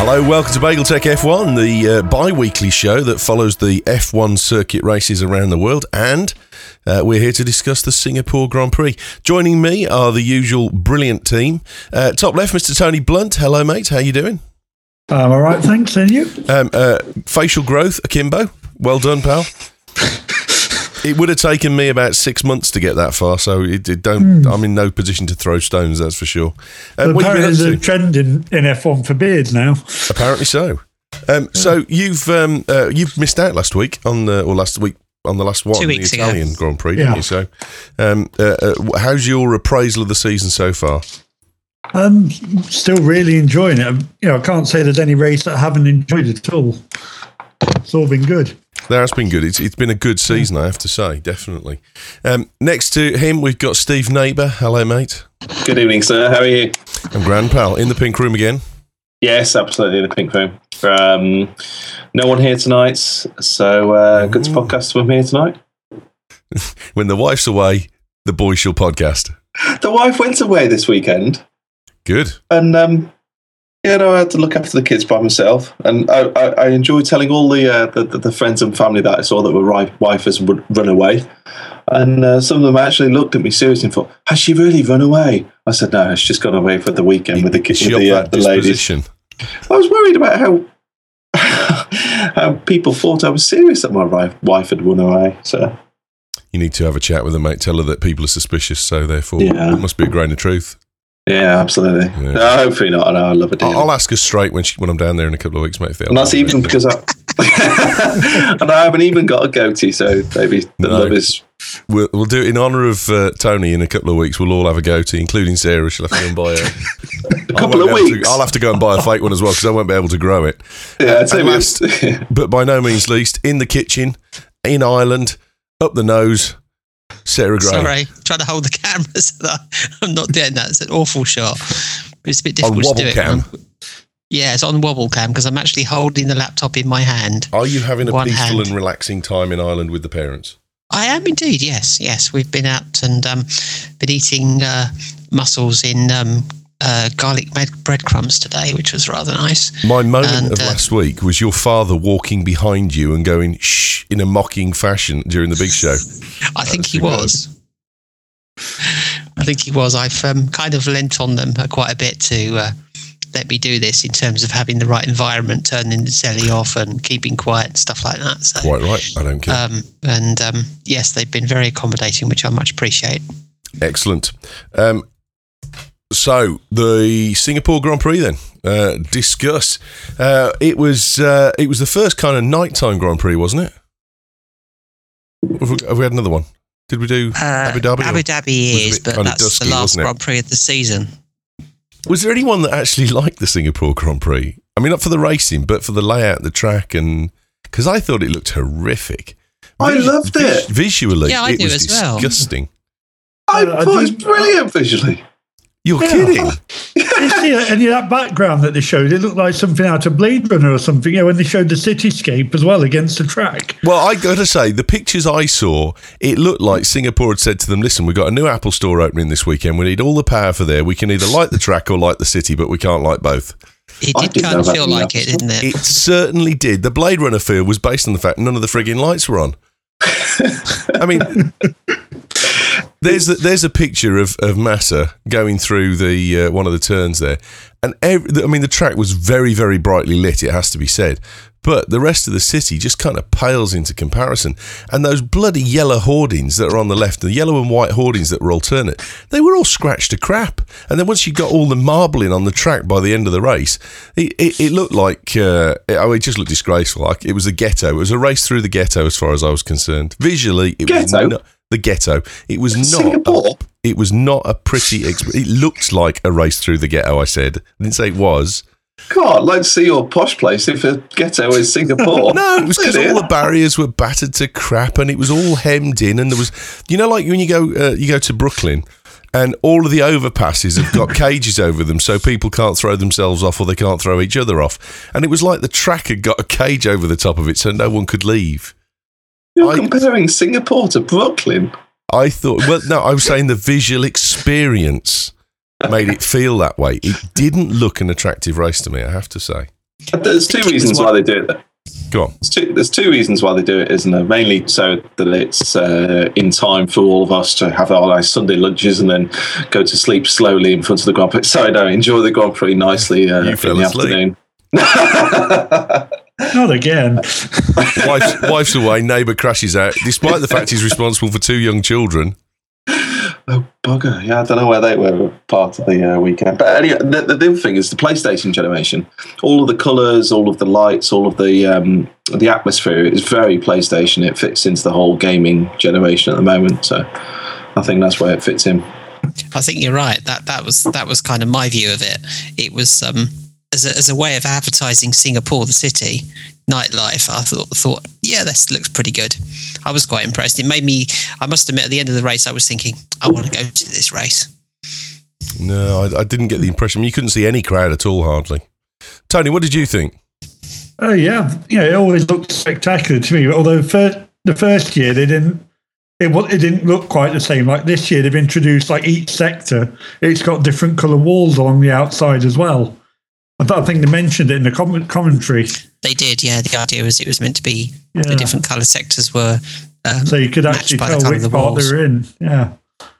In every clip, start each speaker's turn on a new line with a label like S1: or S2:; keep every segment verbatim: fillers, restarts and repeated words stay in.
S1: Hello, welcome to Bagel Tech F one, the uh, bi-weekly show that follows the F one circuit races around the world, and uh, we're here to discuss the Singapore Grand Prix. Joining me are the usual brilliant team. Uh, top left, Mister Tony Blunt. Hello, mate. How you doing?
S2: I'm all right, thanks. And you?
S1: Um, uh, facial growth, akimbo. Well done, pal. It would have taken me about six months to get that far, so it, it don't. Mm. I'm in no position to throw stones, that's for sure.
S2: Um, apparently, there's a trend in, in F one for beards now.
S1: Apparently so. Um, yeah. So you've um, uh, you've missed out last week on the or last week on the last one,
S3: Two
S1: the
S3: weeks
S1: Italian
S3: ago.
S1: Grand Prix,
S2: yeah.
S1: didn't you? So, um, uh, uh, how's your appraisal of the season so far?
S2: I'm still really enjoying it. You know, I can't say there's any race that I haven't enjoyed at all. It's all been good.
S1: That has been good. It's it's been a good season, I have to say, definitely. Um, next to him, we've got Steve Neighbour. Hello, mate.
S4: Good evening, sir. How are you?
S1: I'm grand, pal. In the pink room again?
S4: Yes, absolutely, in the pink room. Um, no one here tonight, so uh, good to podcast with me here tonight.
S1: When the wife's away, the boys shall podcast.
S4: The wife went away this weekend.
S1: Good.
S4: And, um, you know, I had to look after the kids by myself. And I, I, I enjoyed telling all the, uh, the, the the friends and family that I saw that were wife has run away. And uh, some of them actually looked at me seriously and thought, has she really run away? I said, no, she's just gone away for the weekend with the kids, with the, uh, the ladies. I was worried about how how people thought I was serious that my wife had run away. So
S1: you need to have a chat with her, mate. Tell her that people are suspicious, so therefore
S4: yeah.
S1: it must be a grain of truth.
S4: Yeah, absolutely. Yeah. No, hopefully not. No, I love it.
S1: I'll ask her straight when she, when I'm down there in a couple of weeks, mate.
S4: And that's even because I and I haven't even got a goatee, so maybe the no. love is.
S1: We'll, we'll do it in honour of uh, Tony in a couple of weeks. We'll all have a goatee, including Sarah. She'll have to go and buy a,
S4: a couple of weeks.
S1: To, I'll have to go and buy a fake one as well because I won't be able to grow it.
S4: Yeah, I'd say
S1: last, but by no means least, in the kitchen, in Ireland, up the nose. Sarah Gray.
S3: Sorry, trying to hold the camera so that I'm not doing that. It's an awful shot. It's a bit difficult
S1: on
S3: to do it.
S1: Cam.
S3: Yeah, it's on wobble cam because I'm actually holding the laptop in my hand.
S1: Are you having a peaceful
S3: hand.
S1: and relaxing time in Ireland with the parents?
S3: I am indeed, yes. Yes, we've been out and um, been eating uh, mussels in um, uh, garlic breadcrumbs today, which was rather nice.
S1: My moment
S3: and,
S1: of
S3: uh,
S1: last week was your father walking behind you and going shh in a mocking fashion during the big show.
S3: I think he was. I think he was. I've um, kind of lent on them uh, quite a bit to uh, let me do this in terms of having the right environment, turning the telly off and keeping quiet and stuff like that. So,
S1: quite right. I don't care.
S3: Um, and um, yes, they've been very accommodating, which I much appreciate.
S1: Excellent. Um, so the Singapore Grand Prix then. Uh, discuss. Uh, it was uh, it was the first kind of nighttime Grand Prix, wasn't it? Have we, have we had another one? Did we do
S3: uh,
S1: Abu Dhabi?
S3: Abu Dhabi is, but that's
S1: dusky,
S3: the last Grand Prix of the season.
S1: Was there anyone that actually liked the Singapore Grand Prix? I mean, not for the racing, but for the layout of the track, and because I thought it looked horrific.
S4: I Vis- loved it
S1: visually.
S3: Yeah, I
S1: it
S3: do
S1: was
S3: as well.
S1: disgusting.
S4: I thought it was brilliant visually.
S1: You're
S2: yeah.
S1: kidding.
S2: You see any of that background that they showed? It looked like something out of Blade Runner or something. You know, when they showed the cityscape as well against the track.
S1: Well, I got to say, the pictures I saw, it looked like Singapore had said to them, "Listen, we've got a new Apple store opening this weekend. We need all the power for there. We can either light the track or light the city, but we can't light both."
S3: It did kind of feel like it, didn't it?
S1: It certainly did. The Blade Runner feel was based on the fact none of the frigging lights were on. I mean. There's a, there's a picture of, of Massa going through the uh, one of the turns there, and every, I mean the track was very very brightly lit. It has to be said, but the rest of the city just kind of pales into comparison. And those bloody yellow hoardings that are on the left, the yellow and white hoardings that were alternate, they were all scratched to crap. And then once you got all the marbling on the track by the end of the race, it, it, it looked like uh, it, oh, it just looked disgraceful. Like it was a ghetto. It was a race through the ghetto as far as I was conced. Visually, it
S4: ghetto?
S1: was not. The ghetto. It was not.
S4: Singapore.
S1: A, it was not a pretty. Exp- it looked like a race through the ghetto. I said. I didn't say it was.
S4: God, I'd like to see your posh place if a ghetto is Singapore.
S1: No, it was because all the barriers were battered to crap, and it was all hemmed in. And there was, you know, like when you go, uh, you go to Brooklyn, and all of the overpasses have got cages over them, so people can't throw themselves off or they can't throw each other off. And it was like the track had got a cage over the top of it, so no one could leave.
S4: You're
S1: I,
S4: comparing Singapore to Brooklyn.
S1: I thought, well, no, I was saying the visual experience made it feel that way. It didn't look an attractive race to me, I have to say.
S4: There's two reasons why they do it.
S1: Go on.
S4: There's two, there's two reasons why they do it, isn't there? Mainly so that it's uh, in time for all of us to have our nice Sunday lunches and then go to sleep slowly in front of the Grand Prix. Sorry, no, enjoy the Grand Prix nicely uh,
S1: You
S4: in
S1: fell
S4: the
S1: asleep.
S4: afternoon.
S2: Not again.
S1: Wife's, wife's away, neighbour crashes out, despite the fact he's responsible for two young children.
S4: Oh, bugger. Yeah, I don't know where they were part of the uh, weekend. But anyway, the, the other thing is the PlayStation generation. All of the colours, all of the lights, all of the um, the atmosphere is very PlayStation. It fits into the whole gaming generation at the moment. So I think that's where it fits in.
S3: I think you're right. That that was that was kind of my view of it. It was um, as a, as a way of advertising Singapore, the city, nightlife. I thought thought yeah, this looks pretty good. I was quite impressed. It made me. I must admit, at the end of the race, I was thinking, I want to go to this race.
S1: No, I, I didn't get the impression. You couldn't see any crowd at all, hardly. Tony, what did you think?
S2: Oh yeah, yeah. It always looked spectacular to me. Although first, the first year they didn't. It, it didn't look quite the same. Like this year, they've introduced like each sector. It's got different colour walls along the outside as well. I, thought, I think they mentioned it in the com- commentary.
S3: They did, yeah. The idea was it was meant to be
S2: Yeah.
S3: the different colour sectors were. Um,
S2: So you could actually
S3: matched by the
S2: tell
S3: colour
S2: which
S3: of the
S2: part
S3: walls.
S2: they're in. Yeah.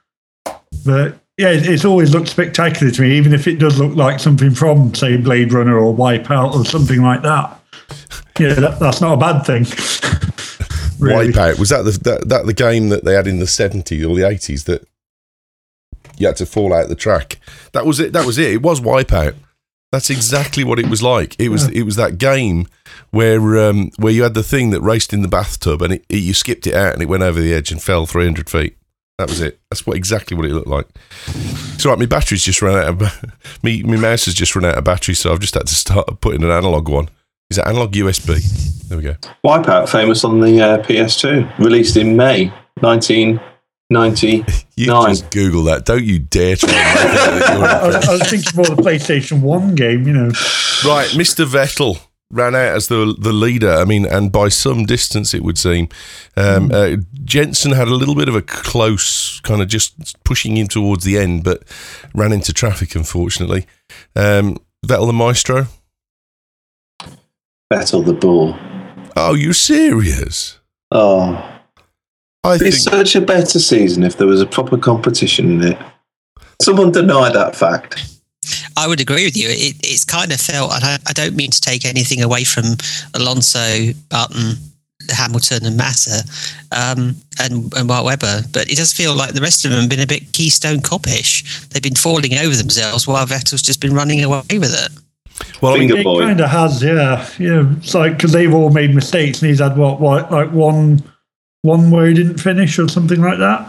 S2: But yeah, it, it's always looked spectacular to me, even if it does look like something from, say, Blade Runner or Wipeout or something like that. Yeah, that, that's not a bad thing. Really.
S1: Wipeout, was that the that, that the game that they had in the seventies or the eighties that you had to fall out the track? That was it. That was it. It was Wipeout. That's exactly what it was like. It was it was that game where um, where you had the thing that raced in the bathtub and it, it, you skipped it out and it went over the edge and fell three hundred feet. That was it. That's what exactly what it looked like. It's all right. My battery's just run out of me. My mouse has just run out of battery, so I've just had to start putting an analog one. Is that analog U S B? There we go.
S4: Wipeout, famous on the uh, P S two, released in May nineteen ninety-nine.
S1: You just Google that. Don't you dare try and make it that you're
S2: I, was, I was thinking more the PlayStation one game, you know.
S1: Right, Mister Vettel ran out as the the leader. I mean, and by some distance, it would seem. Um, uh, Jensen had a little bit of a close, kind of just pushing him towards the end, but ran into traffic, unfortunately. Um, Vettel the maestro.
S4: Vettel the bull.
S1: Oh, you serious?
S4: Oh,
S1: I
S4: it'd be
S1: think
S4: such a better season if there was a proper competition in it. Someone denied that fact.
S3: I would agree with you. It, it's kind of felt, and I, I don't mean to take anything away from Alonso, Button, Hamilton, and Massa, um, and, and Mark Webber, but it does feel like the rest of them have been a bit Keystone Cop-ish. They've been falling over themselves while Vettel's just been running away with it.
S1: well, I mean,
S4: Finger
S2: It
S4: boy.
S2: kind of has, yeah. Yeah, it's like, because they've all made mistakes and he's had, what, what, like one, one where he didn't finish or something like that?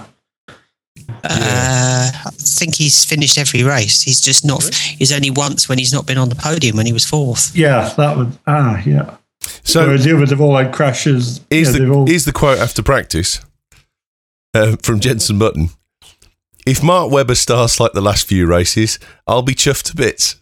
S3: Uh, I think he's finished every race. He's just not, he's only once when he's not been on the podium when he was fourth.
S2: Yeah, that would, ah, yeah.
S1: so
S2: Whereas the others have all had crashes.
S1: here's,
S2: yeah,
S1: the,
S2: they've all,
S1: here's the quote after practice uh, from Jensen Button. If Mark Webber starts like the last few races, I'll be chuffed to bits.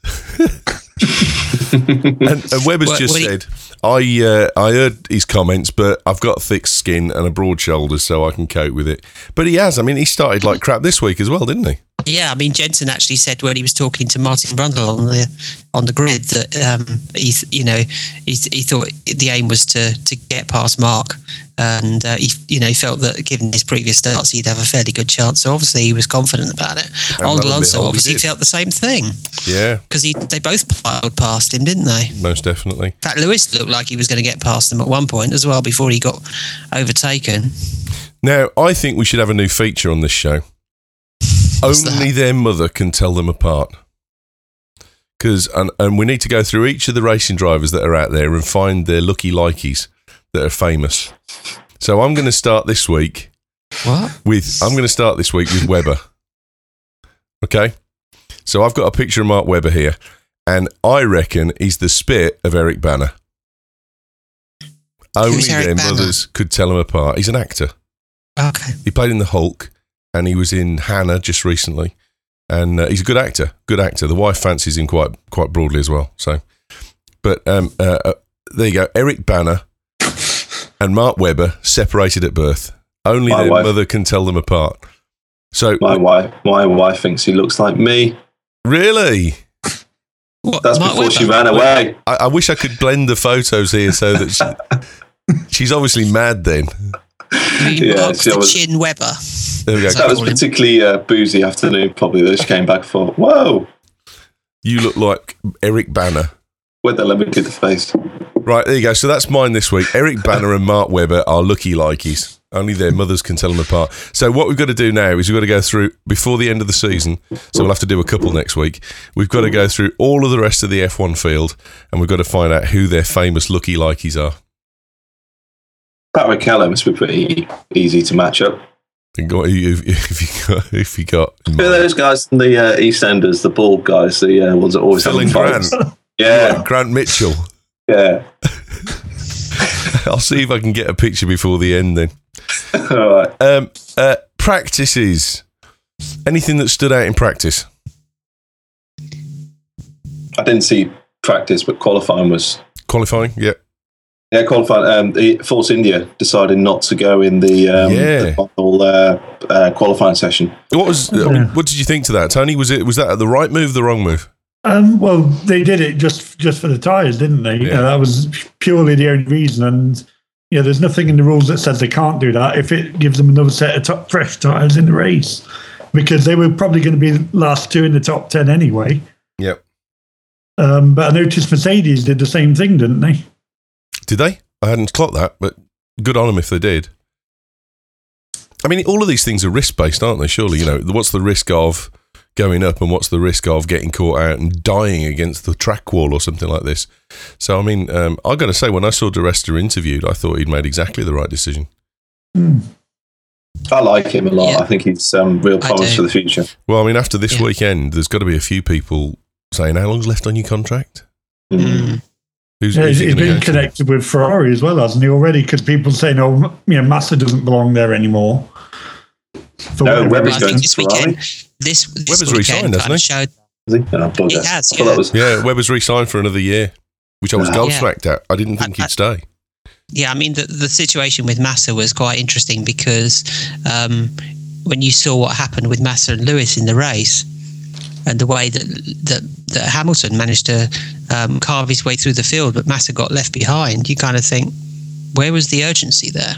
S1: and, and Webber's
S3: What-
S1: just
S3: what he-
S1: said, I uh, I heard his comments, but I've got thick skin and a broad shoulders, so I can cope with it. But he has. I mean, he started like crap this week as well, didn't he?
S3: Yeah, I mean, Jensen actually said when he was talking to Martin Brundle on the on the grid that um, he, you know, he, he thought the aim was to to get past Mark, and uh, he, you know, he felt that given his previous starts, he'd have a fairly good chance. So obviously, he was confident about it.
S1: And lo and
S3: Alonso
S1: behold, he
S3: obviously
S1: did.
S3: felt the same thing
S1: Yeah,
S3: because he they both piled past him, didn't they?
S1: most definitely.
S3: In fact, Lewis looked like he was going to get past them at one point as well before he got overtaken.
S1: Now, I think we should have a new feature on this show.
S3: What's
S1: Only
S3: that?
S1: their mother can tell them apart. Because and, and we need to go through each of the racing drivers that are out there and find their lucky likeys that are famous. So I'm going to start this week
S3: What?
S1: with I'm going to start this week with Webber. Okay, so I've got a picture of Mark Webber here, and I reckon he's the spit of Eric Banner. Only
S3: Who's Eric
S1: their
S3: Bana?
S1: mothers could tell him apart. He's an actor.
S3: Okay.
S1: He played in The Hulk, and he was in Hannah just recently. And uh, he's a good actor, good actor. The wife fancies him quite quite broadly as well. So, but um, uh, uh, there you go. Eric Banner and Mark Webber separated at birth. Only
S4: My
S1: their
S4: wife.
S1: mother can tell them apart. So,
S4: My wife, my wife thinks he looks like me.
S1: really,
S3: What,
S4: That's
S3: Mark
S4: before she
S3: Webber?
S4: ran away.
S1: I, I wish I could blend the photos here so that she, she's obviously mad then.
S3: You mean
S4: Yeah,
S3: Mark
S4: she
S3: the
S4: was-
S3: Chin Webber?
S1: There we go.
S3: Is
S4: That was
S3: call him?
S4: particularly uh, boozy afternoon, probably, that she came back for. Whoa!
S1: You look like Eric Banner.
S4: Wait there, let me do the face.
S1: Right, there you go. So that's mine this week. Eric Banner and Mark Webber are looky likeys. Only their mothers can tell them apart. So what we've got to do now is we've got to go through, before the end of the season, so we'll have to do a couple next week, we've got to go through all of the rest of the F one field, and we've got to find out who their famous looky likeys are.
S4: Pat Keller must be pretty easy to match up.
S1: And go- If if you got, if you got
S4: Who are those guys from the uh, EastEnders, the bald guys, the uh, ones that always
S1: Phil
S4: have
S1: and
S4: fights?
S1: Grant.
S4: Yeah,
S1: Grant Mitchell.
S4: yeah.
S1: I'll see if I can get a picture before the end then.
S4: All right.
S1: Um, uh, practices. Anything that stood out in practice?
S4: I didn't see practice, but qualifying was.
S1: Qualifying? Yeah.
S4: Yeah, qualifying. Um, the Force India decided not to go in the, um,
S1: Yeah.
S4: the final uh, uh, qualifying session.
S1: What was? I mean,
S2: Yeah.
S1: what did you think to that, Tony? Was it was that the right move, the wrong move?
S2: Um, well, they did it just just for the tyres, didn't they?
S1: Yeah.
S2: Uh, that was purely the only reason. And yeah, there's nothing in the rules that says they can't do that if it gives them another set of top, fresh tyres in the race, because they were probably going to be last two in the top ten anyway.
S1: Yep.
S2: Um, but I noticed Mercedes did the same thing, didn't they?
S1: Did they? I hadn't clocked that, but good on them if they did. I mean, all of these things are risk based, aren't they? Surely, you know, what's the risk of going up and what's the risk of getting caught out and dying against the track wall or something like this? So, I mean, um, I got to say, when I saw Di Resta interviewed, I thought he'd made exactly the right decision.
S2: Mm.
S4: I like him a lot.
S3: Yeah.
S4: I think he's um, real
S3: I
S4: promise
S3: do.
S4: for the future.
S1: Well, I mean, after this
S3: Yeah.
S1: weekend, there's got to be a few people saying, how long's left on your contract?
S4: Mm.
S3: Mm.
S1: Who's,
S2: Yeah,
S1: who's
S2: he's
S1: he gonna
S2: been
S1: go to?
S2: connected with Ferrari as well, hasn't he, already? Because people saying, oh, you know, Massa doesn't belong there anymore. For
S4: No,
S2: whatever
S4: Webber's
S3: Well, I
S2: reason.
S4: going
S3: think this
S4: to Ferrari.
S3: weekend, this, this
S1: Webber's
S3: weekend
S1: resigned,
S3: kind
S1: hasn't
S3: of
S1: he?
S3: showed.
S4: Is he? Oh, bugger.
S3: He has,
S4: I thought
S3: yeah.
S4: that was.
S1: Yeah, Webber's re-signed for another year, which I was
S4: Yeah.
S1: gobsmacked at. I didn't think
S3: I-
S1: he'd stay.
S3: Yeah, I mean, the, the situation with Massa was quite interesting because um, when you saw what happened with Massa and Lewis in the race and the way that that, that Hamilton managed to um, carve his way through the field, but Massa got left behind, you kind of think, where was the urgency there?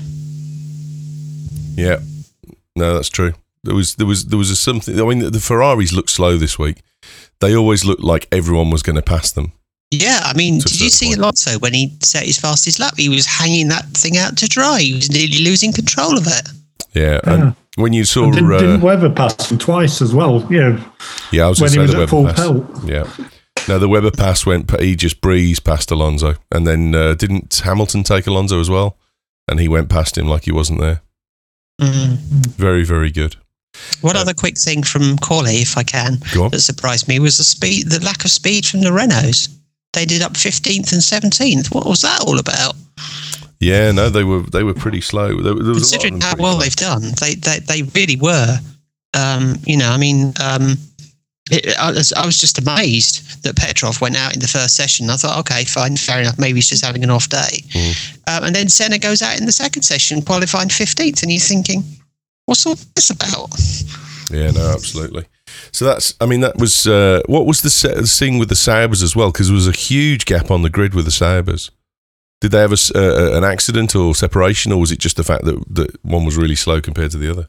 S1: Yeah, no, that's true. There was there was there was a something. I mean, the, the Ferraris looked slow this week. They always looked like everyone was going to pass them.
S3: Yeah, I mean,
S1: To a
S3: did you
S1: certain
S3: see
S1: point.
S3: Alonso when he set his fastest lap? He was hanging that thing out to dry. He was nearly losing control of it.
S1: Yeah,
S2: Yeah.
S1: and when you saw,
S2: And didn't,
S1: uh,
S2: didn't Webber pass him twice as well? Yeah,
S1: yeah, I was
S2: when
S1: going
S2: he
S1: to say
S2: was
S1: the
S2: at
S1: Weber
S2: full
S1: pass.
S2: pelt.
S1: Yeah, no, the Weber pass went. He just breezed past Alonso, and then uh, didn't Hamilton take Alonso as well? And he went past him like he wasn't there.
S3: Mm.
S1: Very, very good.
S3: One
S1: Uh,
S3: other quick thing from Corley, if I can,
S1: Go on.
S3: that surprised me was the speed, the lack of speed from the Renaults. They did up fifteenth and seventeenth. What was that all about?
S1: Yeah, no, they were they were pretty slow. There, there was a lot of
S3: Considering
S1: them
S3: how
S1: pretty
S3: well
S1: slow.
S3: they've done, they they, they really were. Um, you know, I mean, um, it, I, was, I was just amazed that Petrov went out in the first session. I thought, okay, fine, fair enough. Maybe he's just having an off day.
S1: Mm.
S3: Um, and then Senna goes out in the second session, qualifying fifteenth, and you're thinking, what's all this about?
S1: Yeah, no, absolutely. So that's, I mean, that was, uh, what was the se- thing with the Saubers as well? Because there was a huge gap on the grid with the Saubers. Did they have a s uh, an accident or separation, or was it just the fact that, that one was really slow compared to the other?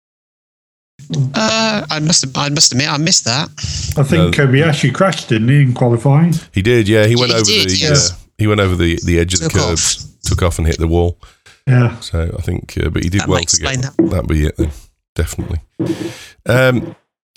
S3: Uh, I must I must admit, I missed that.
S2: I think
S1: No.
S2: Kobayashi crashed, didn't he, in qualifying?
S1: He did, yeah. He went
S3: He
S1: over
S3: did,
S1: the
S3: yes.
S1: uh, he went over the, the edge of the
S3: Took
S1: curbs, took off and hit the wall.
S2: Yeah.
S1: So I think, uh, but he did
S3: That
S1: well
S3: might
S1: to get
S3: explain
S1: that. That'd be it then, definitely. Um,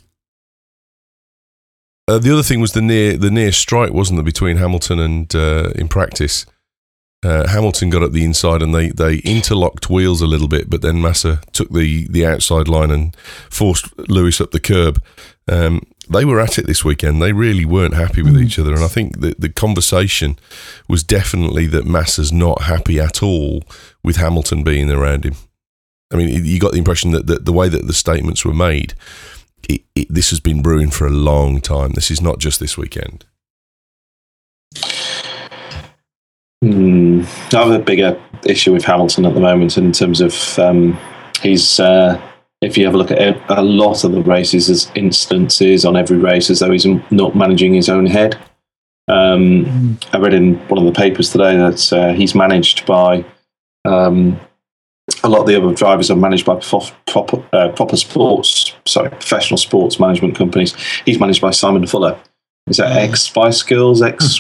S1: uh, the other thing was the near the near strike, wasn't there, between Hamilton and uh, in practice. Uh, Hamilton got up the inside and they, they interlocked wheels a little bit, but then Massa took the, the outside line and forced Lewis up the curb. Um, they were at it this weekend. They really weren't happy with each other. And I think that the conversation was definitely that Massa's not happy at all with Hamilton being around him. I mean, you got the impression that the, the way that the statements were made, it, it, this has been brewing for a long time. This is not just this weekend.
S4: Hmm. I have a bigger issue with Hamilton at the moment in terms of um, he's. Uh, if you have a look at it, a lot of the races, there's instances on every race as though he's not managing his own head. Um, I read in one of the papers today that uh, he's managed by um, a lot of the other drivers are managed by proper, uh, proper sports, sorry, professional sports management companies. He's managed by Simon Fuller. Is that X Spice Girls, X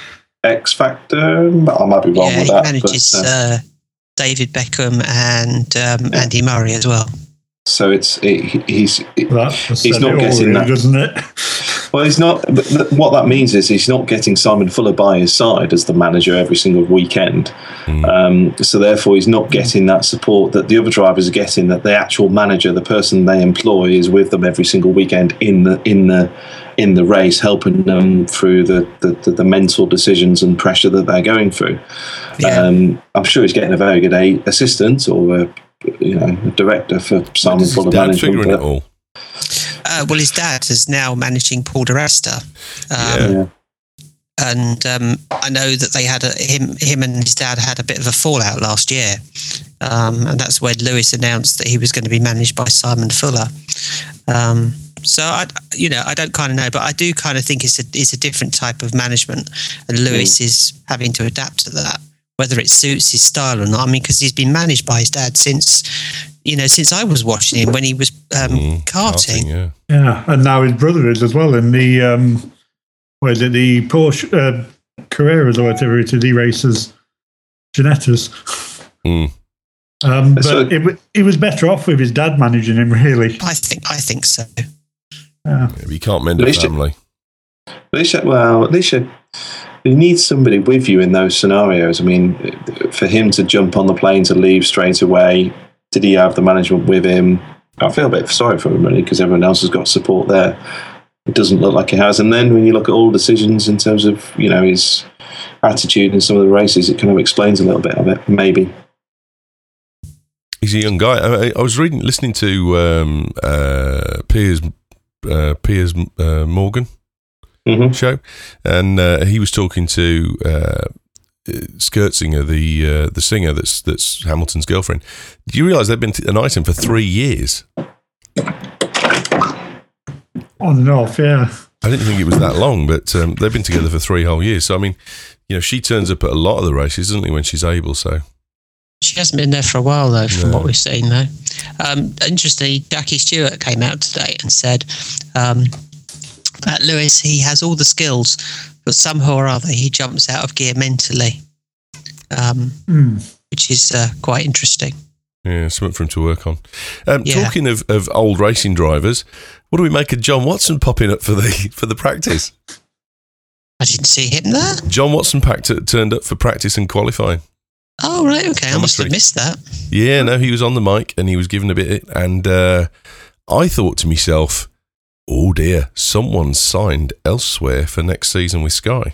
S4: X Factor? I might be wrong
S3: yeah,
S4: with
S3: he
S4: that.
S3: manages
S4: but, uh,
S3: uh, David Beckham and um, Andy Murray as well.
S4: So it's it, he's
S2: That
S4: he's not getting
S2: really,
S4: that,
S2: doesn't it?
S4: Well, he's not. But th- what that means is he's not getting Simon Fuller by his side as the manager every single weekend. Mm. Um, so therefore, he's not getting that support that the other drivers are getting. That the actual manager, the person they employ, is with them every single weekend in the in the in the race, helping them through the the, the, the mental decisions and pressure that they're going through. Yeah. Um, I'm sure he's getting a very good a- assistant or a, you know a director for Simon Fuller management.
S1: Figuring it all.
S3: Uh, well, his dad is now managing Paul di Resta, um,
S4: Yeah.
S3: and um, I know that they had a, him. Him and his dad had a bit of a fallout last year, um, and that's when Lewis announced that he was going to be managed by Simon Fuller. Um, so I, you know, I don't kind of know, but I do kind of think it's a it's a different type of management, and Lewis mm. is having to adapt to that, whether it suits his style or not. I mean, because he's been managed by his dad since. You know, since I was watching him when he was um, mm, karting.
S1: karting yeah.
S2: yeah, and now his brother is as well in the, um, what is it, the Porsche uh, Carreras or whatever it is, he races Ginettas.
S1: Mm.
S2: Um, but so, it, it was better off with his dad managing him, really.
S3: I think I think so.
S2: Yeah.
S1: Yeah, but you can't mend a family.
S4: At least, well, at least you, you need somebody with you in those scenarios. I mean, for him to jump on the plane to leave straight away, did he have the management with him? I feel a bit sorry for him, really, because everyone else has got support there. It doesn't look like he has. And then when you look at all decisions in terms of, you know, his attitude in some of the races, it kind of explains a little bit of it, maybe.
S1: He's a young guy. I, I was reading, listening to um, uh, Piers, uh, Piers uh, Morgan
S4: mm-hmm.
S1: show, and uh, he was talking to uh, Scherzinger, the uh, the singer that's that's Hamilton's girlfriend. Do you realise they've been an item for three years?
S2: On and off, yeah.
S1: I didn't think it was that long, but um, they've been together for three whole years. So I mean, you know, she turns up at a lot of the races, doesn't she, when she's able? So
S3: she hasn't been there for a while, though, from
S1: no.
S3: what we've seen, though. Um, interestingly, Jackie Stewart came out today and said um, that Lewis, he has all the skills, but somehow or other he jumps out of gear mentally, um,
S2: mm.
S3: which is uh, quite interesting.
S1: Yeah, something for him to work on. Um,
S3: yeah.
S1: Talking of, of old racing drivers, what do we make of John Watson popping up for the for the practice?
S3: I didn't see him there.
S1: John Watson packed, turned up for practice and qualifying.
S3: Oh, right, okay. I must have missed that.
S1: Yeah, no, he was on the mic and he was giving a bit, and uh, I thought to myself, oh dear, someone's signed elsewhere for next season with Sky.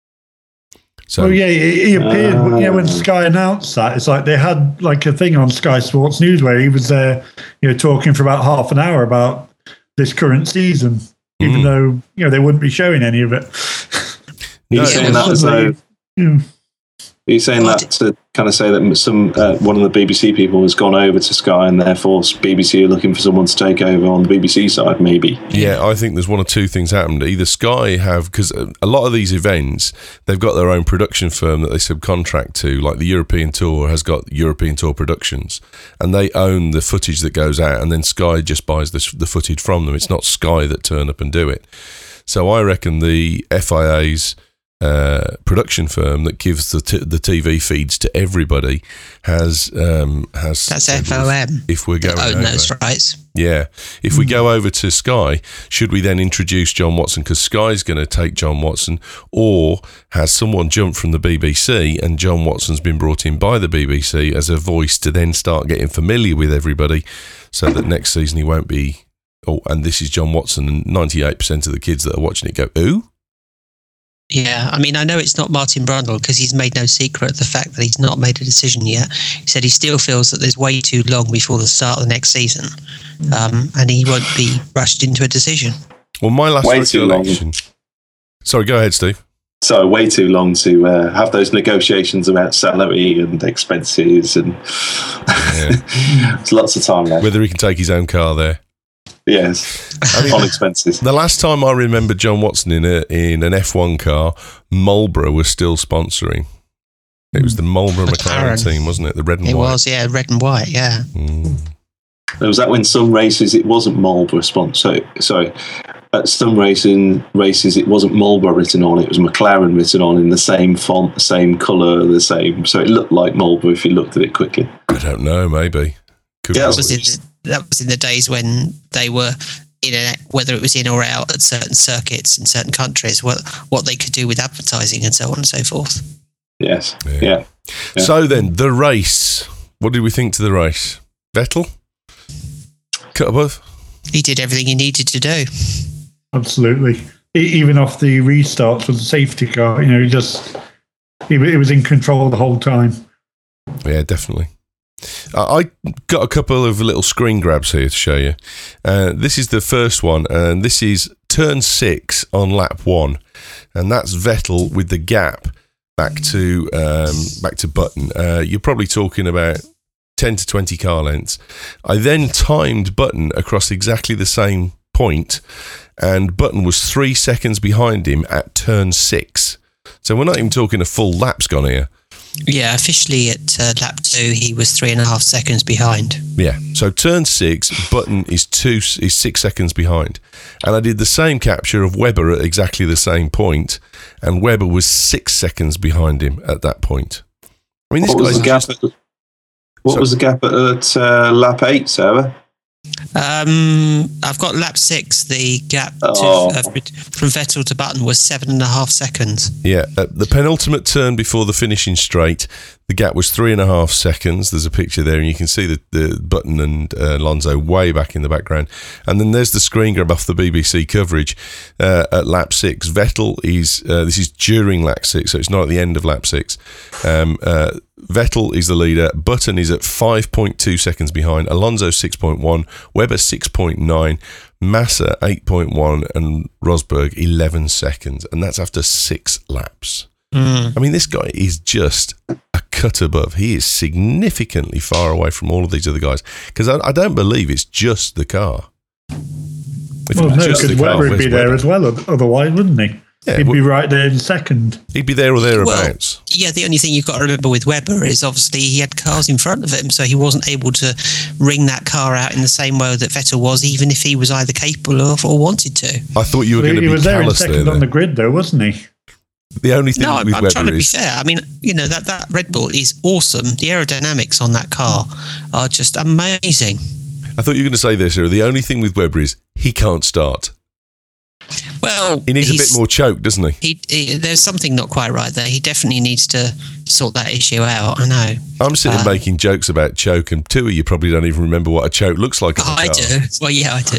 S1: So,
S2: oh yeah, he, he appeared.
S4: Uh,
S2: yeah, when Sky announced that, it's like they had like a thing on Sky Sports News where he was there, you know, talking for about half an hour about this current season, even
S1: mm.
S2: though you know they wouldn't be showing any of it.
S4: Are you saying that as though?
S2: Yeah.
S4: Are you saying that to kind of say that some uh, one of the B B C people has gone over to Sky and therefore B B C are looking for someone to take over on the B B C side, maybe?
S1: Yeah, I think there's one or two things happened. Either Sky have, because a lot of these events, they've got their own production firm that they subcontract to, like the European Tour has got European Tour Productions, and they own the footage that goes out, and then Sky just buys the, the footage from them. It's not Sky that turn up and do it. So I reckon the F I A's Uh, production firm that gives the t- the T V feeds to everybody has um, has
S3: that's F O M.
S1: If we're going
S3: own
S1: over,
S3: those rights,
S1: yeah. If we go over to Sky, should we then introduce John Watson because Sky's going to take John Watson, or has someone jumped from the B B C and John Watson's been brought in by the B B C as a voice to then start getting familiar with everybody, so that next season he won't be. Oh, and this is John Watson, and ninety-eight percent of the kids that are watching it go, "Ooh."
S3: Yeah, I mean, I know it's not Martin Brundle because he's made no secret of the fact that he's not made a decision yet. He said he still feels that there's way too long before the start of the next season, um, and he won't be rushed into a decision.
S1: Well, my last
S4: way too long.
S1: Sorry, go ahead, Steve.
S4: So way too long to uh, have those negotiations about salary and expenses, and
S1: yeah.
S4: there's lots of time left.
S1: Whether he can take his own car there.
S4: Yes,
S1: I mean,
S4: on expenses.
S1: The last time I remember John Watson in a in an F one car, Marlboro was still sponsoring. It was the Marlboro McLaren, McLaren team, wasn't it? The red and
S3: it
S1: white.
S3: It was, yeah, red and white, yeah.
S1: Mm.
S4: Was that when some races it wasn't Marlboro sponsor? Sorry, at some racing races it wasn't Marlboro written on; it was McLaren written on in the same font, the same colour, the same. So it looked like Marlboro if you looked at it quickly.
S1: I don't know, maybe. Could
S4: yeah,
S3: that was, in the, that was in the days when they were in a, whether it was in or out at certain circuits in certain countries, what what they could do with advertising and so on and so forth.
S4: Yes.
S1: Yeah.
S4: Yeah. yeah.
S1: So then, the race. What did we think to the race? Vettel? Cut above?
S3: He did everything he needed to do.
S2: Absolutely. Even off the restarts with the safety car, you know, he just he, he was in control the whole time.
S1: Yeah, definitely. I got a couple of little screen grabs here to show you. Uh, this is the first one, and this is turn six on lap one, and that's Vettel with the gap back to um, back to Button. Uh, you're probably talking about ten to twenty car lengths. I then timed Button across exactly the same point, and Button was three seconds behind him at turn six. So we're not even talking a full lap's gone here.
S3: Yeah, officially at uh, lap two, he was three and a half seconds behind.
S1: Yeah, so turn six, Button is two is six seconds behind, and I did the same capture of Webber at exactly the same point, and Webber was six seconds behind him at that point. I mean, this
S4: what was
S1: guy's
S4: the gap?
S1: just,
S4: At, what
S1: so,
S4: was the gap at, at uh, lap eight, Sarah?
S3: Um, I've got lap six. The gap
S4: Oh.
S3: to, uh, from Vettel to Button was seven and a half seconds.
S1: Yeah, at the penultimate turn before the finishing straight, the gap was three and a half seconds. There's a picture there, and you can see the, the Button and uh, Alonso way back in the background. And then there's the screen grab off the B B C coverage uh, at lap six. Vettel is, uh, this is during lap six, so it's not at the end of lap six. Um, uh, Vettel is the leader. Button is at five point two seconds behind. Alonso six point one. Webber six point nine. Massa eight point one. And Rosberg eleven seconds. And that's after six laps.
S3: Mm.
S1: I mean, this guy is just a cut above. He is significantly far away from all of these other guys. Because I, I don't believe it's just the car. If
S2: Well,
S1: it was
S2: no,
S1: just
S2: because
S1: the car,
S2: Webber would be
S1: where's
S2: there
S1: Webber?
S2: as well, oth- otherwise, wouldn't he?
S1: Yeah,
S2: He'd
S1: well-
S2: be right there in second.
S1: He'd be there or thereabouts.
S3: Well, yeah, the only thing you've got to remember with Webber is obviously he had cars in front of him, so he wasn't able to wring that car out in the same way that Vettel was, even if he was either capable of or wanted to.
S1: I thought you were
S2: He,
S1: going to
S2: he
S1: be
S2: was there in
S1: callous
S2: second
S1: there.
S2: on the
S1: then.
S2: grid, though, wasn't he?
S1: The only thing
S3: No, I'm,
S1: with
S3: I'm trying
S1: Webber
S3: to be
S1: is
S3: fair. I mean, you know, that, that Red Bull is awesome. The aerodynamics on that car are just amazing.
S1: I thought you were going to say this, Sarah. The only thing with Webber is he can't start.
S3: Well,
S1: He needs a
S3: he's-
S1: bit more choke, doesn't he?
S3: He, he, there's something not quite right there. He definitely needs to sort that issue out. I know.
S1: I'm sitting
S3: Uh,
S1: making jokes about choke, and two of you probably don't even remember what a choke looks like. on a
S3: I
S1: car.
S3: do. Well, yeah, I do.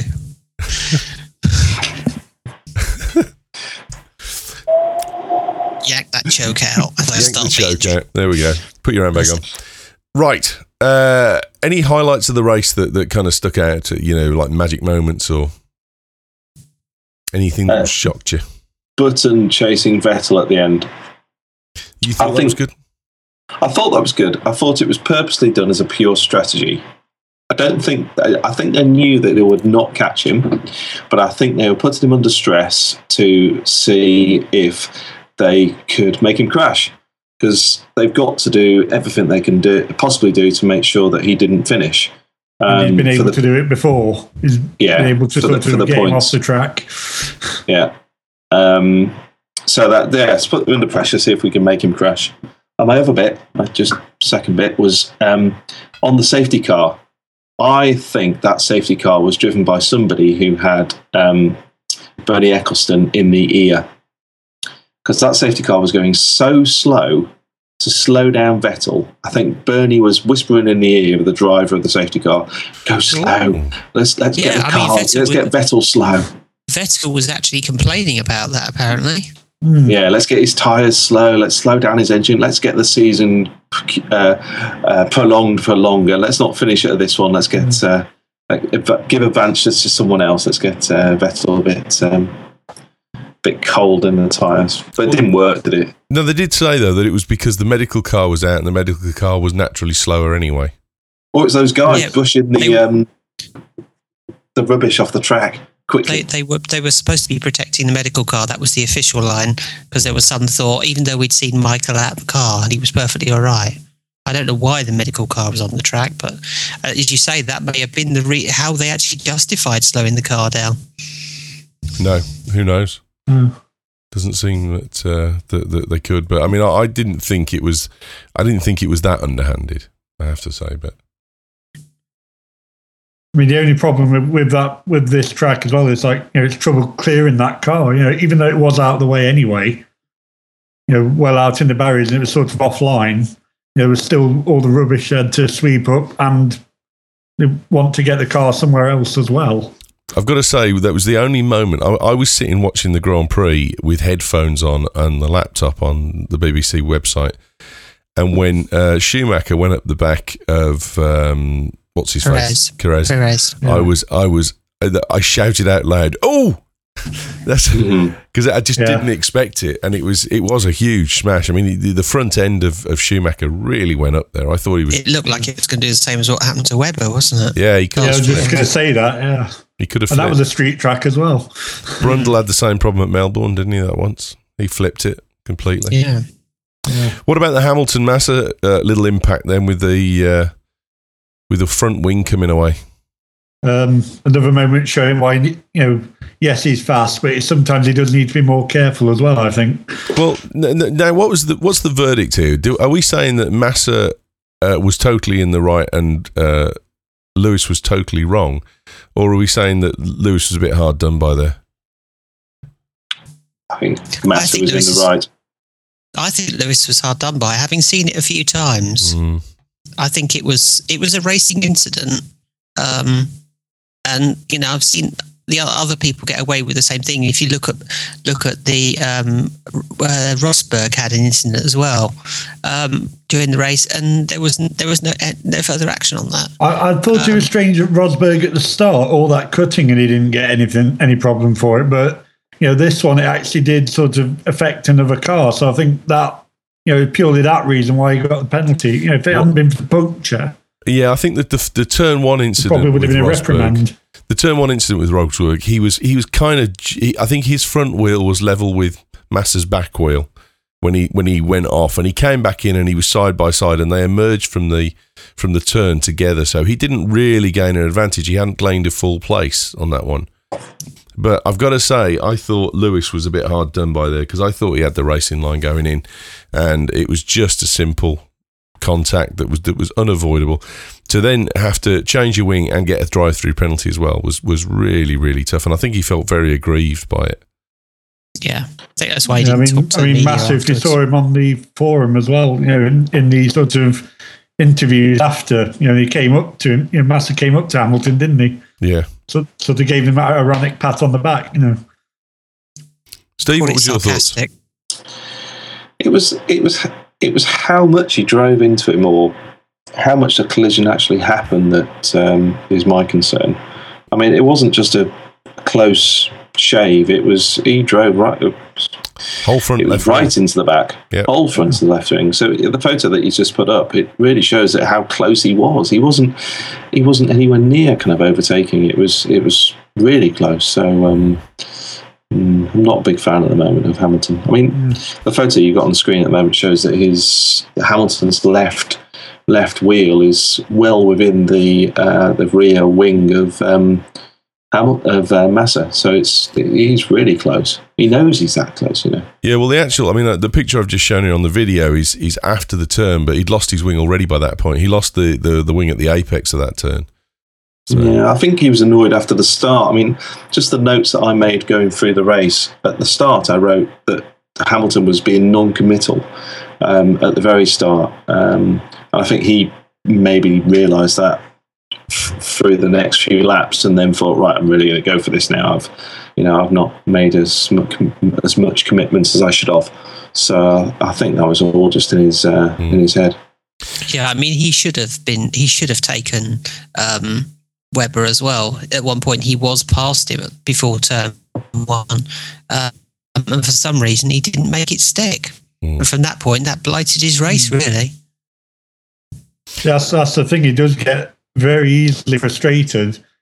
S3: Yank that choke out as I
S1: Yank
S3: start
S1: the choke
S3: being.
S1: out. There we go. Put your handbag on. Right. Uh, any highlights of the race that, that kind of stuck out? You know, like magic moments or anything that
S4: Uh,
S1: shocked you?
S4: Button chasing Vettel at the end.
S1: You thought
S4: I
S1: that
S4: think-
S1: was good?
S4: I thought that was good. I thought it was purposely done as a pure strategy. I don't think, I think they knew that they would not catch him, but I think they were putting him under stress to see if they could make him crash, because they've got to do everything they can do, possibly do to make sure that he didn't finish.
S2: And he's
S4: Um,
S2: been
S4: for
S2: able
S4: the-
S2: to do it before. He's
S4: Yeah,
S2: been able to
S4: for the-
S2: sort
S4: for the
S2: of get him
S4: points.
S2: off the track.
S4: Yeah. Um, so that, yeah, let's put them under pressure, see if we can make him crash. And my other bit, my just second bit, was um, on the safety car. I think that safety car was driven by somebody who had um, Bernie Eccleston in the ear. Because that safety car was going so slow to slow down Vettel. I think Bernie was whispering in the ear of the driver of the safety car, "Go slow. Let's let's
S3: Yeah,
S4: get the
S3: I mean,
S4: car.
S3: Vettel
S4: Let's
S3: would-
S4: get Vettel slow.
S3: Vettel was actually complaining about that, apparently.
S2: Hmm.
S4: Yeah, let's get his tyres slow. Let's slow down his engine. Let's get the season uh, uh, prolonged for longer. Let's not finish at this one. Let's get uh, like, give advantage to someone else. Let's get uh, Vettel a bit um, bit cold in the tyres." But it didn't work, did it?
S1: No, they did say, though, that it was because the medical car was out and the medical car was naturally slower anyway.
S4: Or it's those guys
S3: Yeah,
S4: pushing
S3: they-
S4: the um, the rubbish off the track quickly.
S3: They, they were they were supposed to be protecting the medical car. That was the official line, because there was some thought, even though we'd seen Michael out of the car and he was perfectly all right. I don't know why the medical car was on the track, but uh, as you say, that may have been the re- how they actually justified slowing the car down.
S1: No, who knows?
S2: Mm.
S1: Doesn't seem that, uh, that that they could. But I mean, I, I didn't think it was. I didn't think it was that underhanded, I have to say. But
S2: I mean, the only problem with, with that with this track as well is like, you know, it's trouble clearing that car. You know, even though it was out of the way anyway, you know, well out in the barriers and it was sort of offline. There was still all the rubbish had to sweep up, and they want to get the car somewhere else as well.
S1: I've got to say, that was the only moment. I, I was sitting watching the Grand Prix with headphones on and the laptop on the B B C website. And when uh, Schumacher went up the back of, um, what's his
S3: Perez.
S1: face? Perez.
S3: Perez.
S1: I was, I was, I shouted out loud, "Oh!" That's because I just yeah. didn't expect it, and it was it was a huge smash. I mean, the, the front end of, of Schumacher really went up there. I thought he was.
S3: It looked like it was going to do the same as what happened to Webber, wasn't it?
S1: Yeah, he could.
S2: Yeah,
S1: have
S2: I was just going to say that. Yeah,
S1: he could have.
S2: And
S1: flipped.
S2: that was a street track as well.
S1: Brundle had the same problem at Melbourne, didn't he? That once he flipped it completely.
S3: Yeah.
S2: yeah.
S1: What about the Hamilton Massa uh, little impact then with the uh, with the front wing coming away?
S2: Um, another moment showing why, you know, yes, he's fast, but sometimes he does need to be more careful as well, I think.
S1: Well, now, what was the what's the verdict here? Do, are we saying that Massa uh, was totally in the right and uh, Lewis was totally wrong? Or are we saying that Lewis was a bit hard done by there?
S4: I think Massa I think was Lewis in the right.
S3: I think Lewis was hard done by. Having seen it a few times, mm. I think it was it was a racing incident. Um, And you know, I've seen the other people get away with the same thing. If you look at look at the um, uh, Rosberg had an incident as well um, during the race, and there was there was no no further action on that.
S2: I, I thought um, it was strange at Rosberg at the start, all that cutting, and he didn't get anything any problem for it. But you know, this one it actually did sort of affect another car. So I think that, you know, purely that reason why he got the penalty. You know, if it hadn't been for the puncture.
S1: Yeah, I think that the the turn one incident
S2: probably would have been a reprimand.
S1: The turn one incident with Rosberg, he was he was kind of. I think his front wheel was level with Massa's back wheel when he when he went off, and he came back in and he was side by side, and they emerged from the from the turn together. So he didn't really gain an advantage. He hadn't gained a full place on that one. But I've got to say, I thought Lewis was a bit hard done by there, because I thought he had the racing line going in, and it was just a simple contact that was that was unavoidable. To then have to change your wing and get a drive-through penalty as well was was really, really tough, and I think he felt very aggrieved by it.
S3: Yeah, I think that's why he
S2: yeah,
S3: didn't
S2: I mean,
S3: talk to
S2: I mean,
S3: the
S2: massive. You
S3: afterwards.
S2: saw him on the forum as well. You know, in, in the sort of interviews after. You know, he came up to him. You know, Massa came up to Hamilton, didn't he?
S1: Yeah.
S2: So, so they gave him an ironic pat on the back. You know.
S1: Steve, what was your thoughts?
S4: It was. It was. It was how much he drove into him, or how much the collision actually happened, that um, is my concern. I mean, it wasn't just a close shave. It was he drove right,
S1: whole front,
S4: it was
S1: left
S4: right
S1: wing.
S4: into the back, yep. whole front to the left wing. So the photo that he's just put up, it really shows that how close he was. He wasn't, he wasn't anywhere near kind of overtaking. It was, it was really close. So. Um, I'm not a big fan at the moment of Hamilton. I mean, mm. the photo you got on the screen at the moment shows that his Hamilton's left left wheel is well within the uh, the rear wing of um, Hamilton, of uh, Massa. So it's he's really close. He knows he's that close, you know.
S1: Yeah, well, the actual, I mean, uh, the picture I've just shown you on the video is is after the turn, but he'd lost his wing already by that point. He lost the the, the wing at the apex of that turn. So.
S4: Yeah, I think he was annoyed after the start. I mean, just the notes that I made going through the race, at the start I wrote that Hamilton was being non-committal um, at the very start. Um, and I think he maybe realised that f- through the next few laps, and then thought, right, I'm really going to go for this now. I've, you know, I've not made as much, as much commitments as I should have. So I think that was all just in his uh, mm. in his head.
S3: Yeah, I mean, he should have been. He should have taken Um, Webber as well. At one point he was past him before turn one, uh, and for some reason he didn't make it stick. Mm. And from that point that blighted his race, really.
S2: That's, that's the thing, he does get very easily frustrated,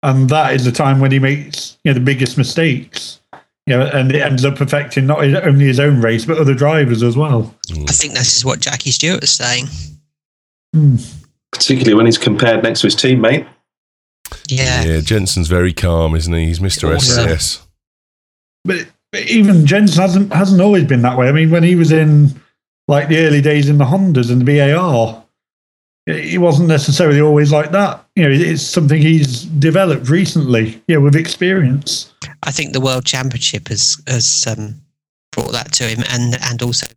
S2: and that is the time when he makes you know the biggest mistakes. You know, and it ends up affecting not only his own race but other drivers as well.
S3: I think this is what Jackie Stewart was saying.
S2: Mm.
S4: Particularly when he's compared next to his teammate.
S3: Yeah.
S1: Yeah, Jensen's very calm, isn't he? He's Mister S A S.
S2: But, but even Jensen hasn't hasn't always been that way. I mean, when he was in like the early days in the Hondas and the B A R, he wasn't necessarily always like that. You know, it's something he's developed recently, you know, with experience.
S3: I think the World Championship has has um, brought that to him, and and also.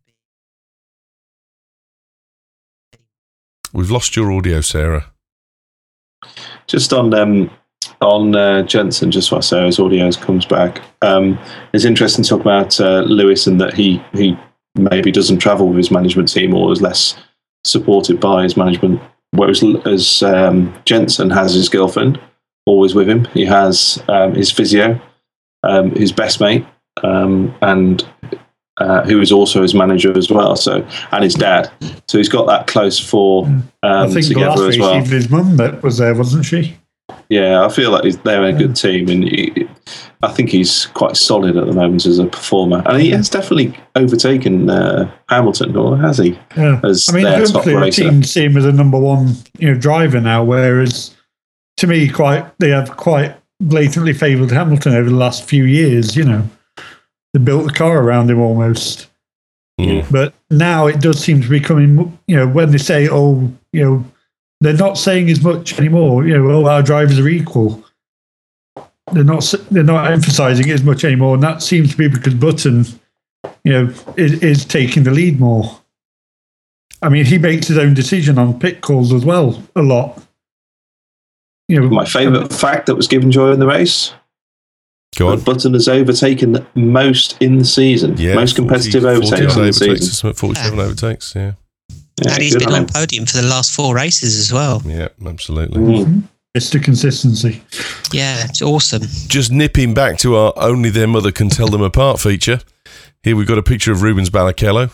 S1: We've lost your audio, Sarah.
S4: Just on um, on uh, Jensen, just while Sarah's audio comes back, um, it's interesting to talk about uh, Lewis and that he he maybe doesn't travel with his management team or is less supported by his management. Whereas as um, Jensen has his girlfriend always with him, he has um, his physio, um, his best mate, um, and uh, who is also his manager as well. So and his dad. So he's got that close four um,
S2: I think the last
S4: together as
S2: race,
S4: well.
S2: even his mum that was there, wasn't she?
S4: Yeah, I feel like he's, they're a good team, and he, I think he's quite solid at the moment as a performer. And he has definitely overtaken uh, Hamilton, or has he?
S2: Yeah.
S4: As
S2: I mean,
S4: their top
S2: hopefully the
S4: racer.
S2: team see him as a number one, you know, driver now. Whereas, to me, quite they have quite blatantly favoured Hamilton over the last few years. You know, they built the car around him almost.
S1: Mm.
S2: But now it does seem to be coming. You know, when they say, "Oh, you know," they're not saying as much anymore. You know, "Oh, our drivers are equal." They're not. They're not emphasising it as much anymore, and that seems to be because Button, you know, is, is taking the lead more. I mean, he makes his own decision on pit calls as well a lot. You know,
S4: My favourite fact that was given during the race:
S1: Go on.
S4: Button has overtaken most in the season.
S1: Yeah,
S4: most competitive
S1: forty,
S4: overtakes
S1: forty
S4: in the season.
S1: overtakes, forty-seven overtakes, yeah.
S4: Yeah,
S3: And he's
S4: good
S3: been
S4: on
S3: on
S4: him.
S3: podium for the last four races as well.
S1: Yeah, absolutely.
S4: Mm.
S2: it's the consistency.
S3: Yeah, it's awesome.
S1: Just nipping back to our Only Their Mother Can Tell Them Apart feature. Here we've got a picture of Rubens Barrichello.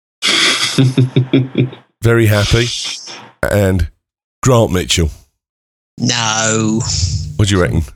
S1: Very happy. And Grant Mitchell.
S3: No.
S1: What do you reckon?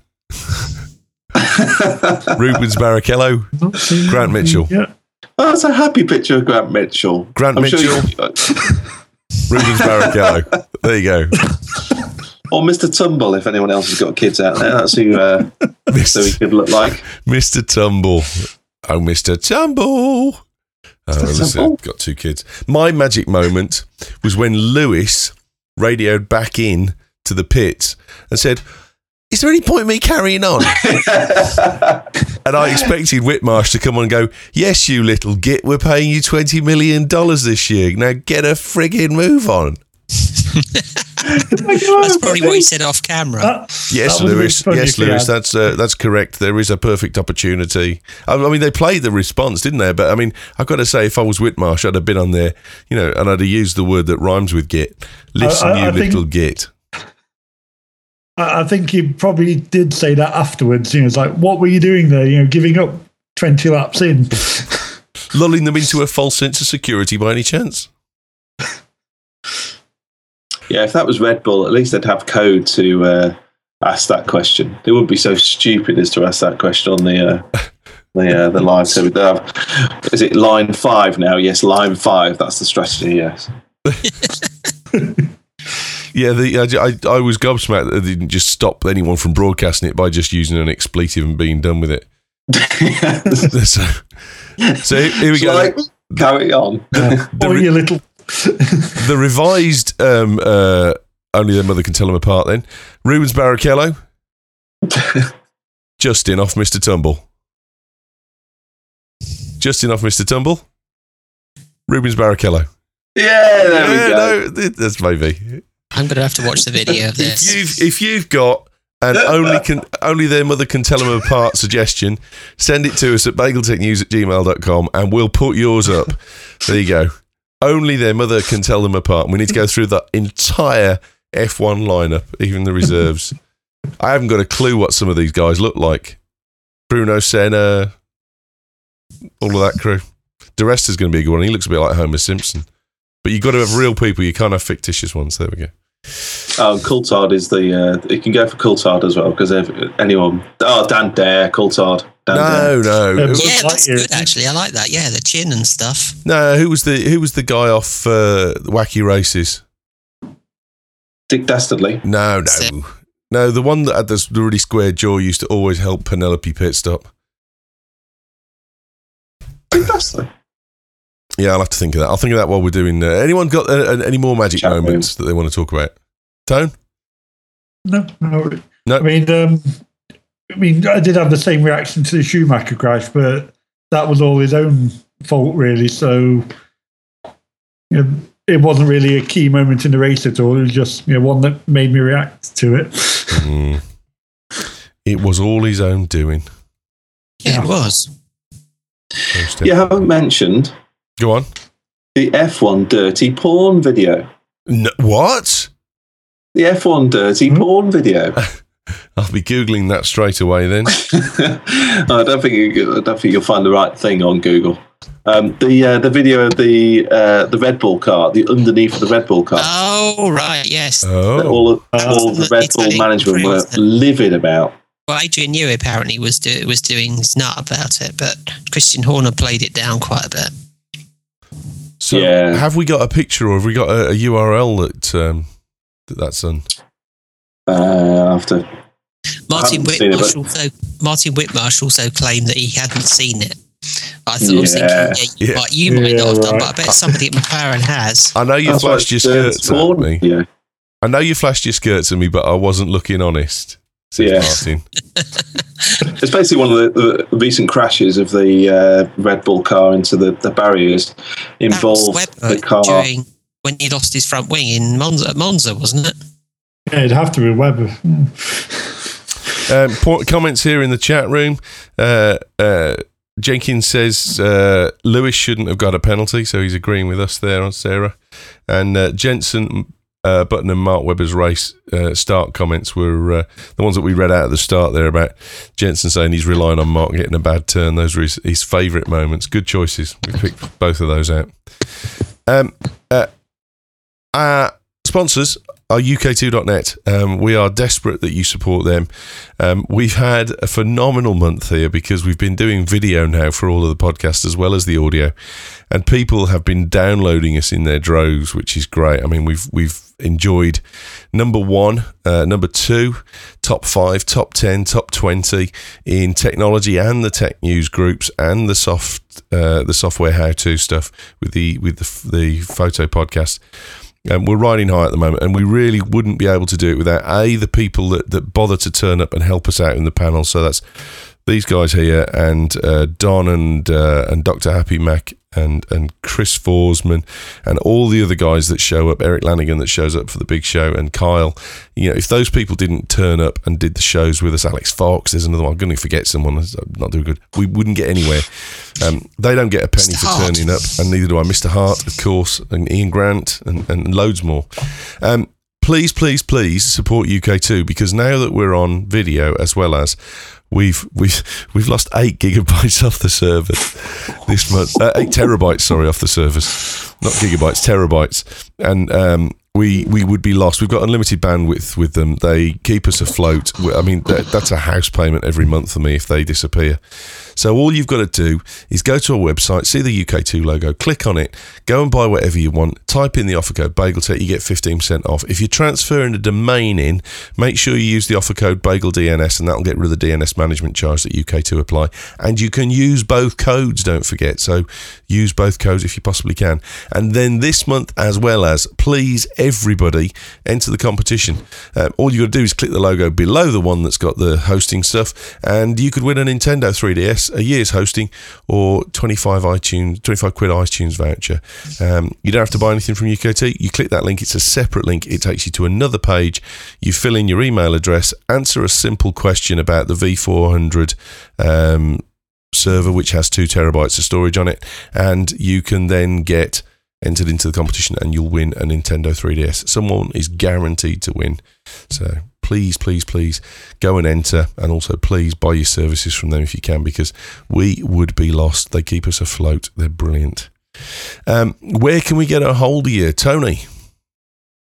S1: Rubens Barrichello,
S2: Not seen
S1: Grant
S2: that.
S1: Mitchell.
S2: Yeah.
S4: Oh, that's a happy picture of Grant Mitchell.
S1: Grant
S4: I'm sure
S1: Mitchell,
S4: you-
S1: Rubens Barrichello. There you go.
S4: or Mister Tumble, if anyone else has got kids out there. That's who, uh, so he could look like.
S1: Mister Tumble. Oh, Mister Tumble. Oh, listen,
S4: Tumble?
S1: I've got two kids. My magic moment was when Lewis radioed back in to the pits and said, "Is there any point in me carrying on?" And I expected Whitmarsh to come on and go, "Yes, you little git, we're paying you twenty million dollars this year. Now get a frigging move on."
S3: That's probably what he said off camera.
S2: That,
S1: Yes,
S2: that would have
S1: Lewis.
S2: been funny
S1: Yes,
S2: if he
S1: Lewis.
S2: had.
S1: That's uh, that's correct. There is a perfect opportunity. I, I mean, they played the response, didn't they? But I mean, I've got to say, if I was Whitmarsh, I'd have been on there, you know, and I'd have used the word that rhymes with git. Listen,
S2: I- I-
S1: you
S2: I think-
S1: little git.
S2: I I think he probably did say that afterwards. You know, it's like, what were you doing there? You know, giving up twenty laps in.
S1: Lulling them into a false sense of security by any chance?
S4: Yeah, if that was Red Bull, at least they'd have code to uh, ask that question. They wouldn't be so stupid as to ask that question on the uh, the uh, the live. So they have, is it line five now? Yes, line five. That's the strategy. Yes.
S1: Yeah, the, I, I, I was gobsmacked that they didn't just stop anyone from broadcasting it by just using an expletive and being done with it. so, so here we
S4: It's
S1: go.
S4: like, carry on.
S1: The,
S2: Or
S1: re-
S2: you little.
S1: the revised um, uh, Only Their Mother Can Tell Them Apart then. Rubens Barrichello. Justin off Mister Tumble. Justin off Mister Tumble. Rubens Barrichello.
S4: Yeah, there we
S1: Yeah,
S4: go.
S1: no, that's maybe.
S3: I'm going to have to watch the video of
S1: If
S3: this.
S1: you've, if you've got an only can, only their mother can tell them apart suggestion, send it to us at bageltechnews at gmail dot com and we'll put yours up. There you go. Only their mother can tell them apart. We need to go through the entire F one lineup, even the reserves. I haven't got a clue what some of these guys look like. Bruno Senna, all of that crew. De Resta's going to be a good one. He looks a bit like Homer Simpson. But you've got to have real people. You can't have fictitious ones. There we go.
S4: Oh, Coulthard is the. Uh, you can go for Coulthard as well because anyone. Oh, Dan Dare, Coulthard. Dan
S1: No,
S4: Dare.
S1: no.
S2: Yeah,
S1: Who-
S3: Yeah, that's
S2: Lightyear,
S3: good actually. I like that. Yeah, the chin and stuff.
S1: No, who was the who was the guy off uh, Wacky Races?
S4: Dick Dastardly.
S1: No, no,
S3: Sim.
S1: no. The one that had this the really square jaw used to always help Penelope pit stop.
S4: Dick Dastardly.
S1: Yeah, I'll have to think of that. I'll think of that while we're doing. Uh, anyone got uh, any more magic
S4: Chat room.
S1: moments that they want to talk about? Tone?
S2: No, no.
S1: No.
S2: I mean, um, I mean, I did have the same reaction to the Schumacher crash, but that was all his own fault, really. So, you know, it wasn't really a key moment in the race at all. It was just, you know, one that made me react to it.
S1: Mm. It was all his own doing.
S3: Yeah,
S2: Yeah.
S3: it was.
S1: Most
S4: You haven't mentioned
S1: Go on.
S4: the F one dirty porn video.
S1: No, what?
S4: The F one dirty
S2: Hmm?
S4: porn video.
S1: I'll be googling that straight away then.
S4: I don't think you, I don't think you'll find the right thing on Google. Um, the uh, the video of the uh, the Red Bull car, the underneath of the Red Bull car.
S3: Oh, right, yes.
S1: Oh,
S4: all of, all of the Red Bull
S3: Italian
S4: management were
S3: crews.
S4: livid about.
S3: Well, Adrian Newey apparently was do, was doing his nut about it, but Christian Horner played it down quite a bit.
S1: so
S4: Yeah.
S1: have we got a picture or have we got a, a U R L that um, that that's on?
S4: Uh, after
S3: Martin
S4: haven't seen it,
S3: Whitmarsh
S4: but-
S3: also Martin Whitmarsh also claimed that he hadn't seen it. I thought I was
S4: Yeah.
S3: thinking, yeah, you,
S1: Yeah.
S3: might, you might
S2: Yeah,
S3: not have done,
S2: right.
S3: but I bet somebody at McLaren has.
S1: I know you
S4: That's
S1: flashed your
S4: what, uh,
S1: skirts at
S4: porn.
S1: me.
S4: Yeah,
S1: I know you flashed your skirts at me, but I wasn't looking honest. Says
S4: Yeah.
S1: Martin.
S4: it's basically one of the, the recent crashes of the uh, Red Bull car into the, the barriers
S3: That was
S4: involved
S3: Webber
S4: the car.
S3: during when he lost his front wing in Monza, Monza wasn't it?
S2: Yeah, it'd have to be Webber.
S1: Um, po- comments here in the chat room. Uh, uh, Jenkins says uh, Lewis shouldn't have got a penalty, so he's agreeing with us there on Sarah. And uh, Jensen, uh, Button, and Mark Webber's race uh, start comments were uh, the ones that we read out at the start there about Jensen saying he's relying on Mark getting a bad turn. Those were his, his favourite moments. Good choices. We picked both of those out. Um, uh, our sponsors are U K two dot net. Um, we are desperate that you support them. Um, we've had a phenomenal month here because we've been doing video now for all of the podcasts as well as the audio, and people have been downloading us in their droves, which is great. I mean, we've we've enjoyed number one, uh, number two, top five, top ten, top twenty in technology and the tech news groups and the soft uh, the software how to stuff with the with the the photo podcast. Um, we're riding high at the moment, and we really wouldn't be able to do it without A, the people that, that bother to turn up and help us out in the panel. So that's these guys here, and uh, Don and uh, and Doctor Happy Mac and and Chris Forsman and all the other guys that show up, Eric Lanigan that shows up for the big show, and Kyle. You know, if those people didn't turn up and did the shows with us, Alex Fox, there's another one. I'm going to forget someone. I'm not doing good. We wouldn't get anywhere. Um, they don't get a penny
S3: Mister
S1: for
S3: Hart.
S1: turning up, and neither do I. Mister Hart, of course, and Ian Grant, and, and loads more. Um, please, please, please support U K two, because now that we're on video as well as we've we've we've lost eight gigabytes off the server this month. Uh, eight terabytes, sorry, off the servers, not gigabytes, terabytes, and um, we we would be lost. We've got unlimited bandwidth with them. They keep us afloat. I mean, that, that's a house payment every month for me if they disappear. So all you've got to do is go to our website, see the U K two logo, click on it, go and buy whatever you want, type in the offer code BagelTech, you get fifteen percent off. If you're transferring a domain in, make sure you use the offer code BagelDNS, and that'll get rid of the D N S management charge that U K two apply. And you can use both codes, don't forget. So use both codes if you possibly can. And then this month as well as, please, everybody, enter the competition. Um, all you've got to do is click the logo below the one that's got the hosting stuff, and you could win a Nintendo three D S, a year's hosting, or twenty-five iTunes, twenty-five quid iTunes voucher. Um, you don't have to buy anything from U K T. You click that link. It's a separate link. It takes you to another page. You fill in your email address, answer a simple question about the V four hundred um, server, which has two terabytes of storage on it, and you can then get entered into the competition, and you'll win a Nintendo three D S. Someone is guaranteed to win. So please, please, please go and enter, and also please buy your services from them if you can, because we would be lost. They keep us afloat. They're brilliant. Um, where can we get a hold of you, Tony?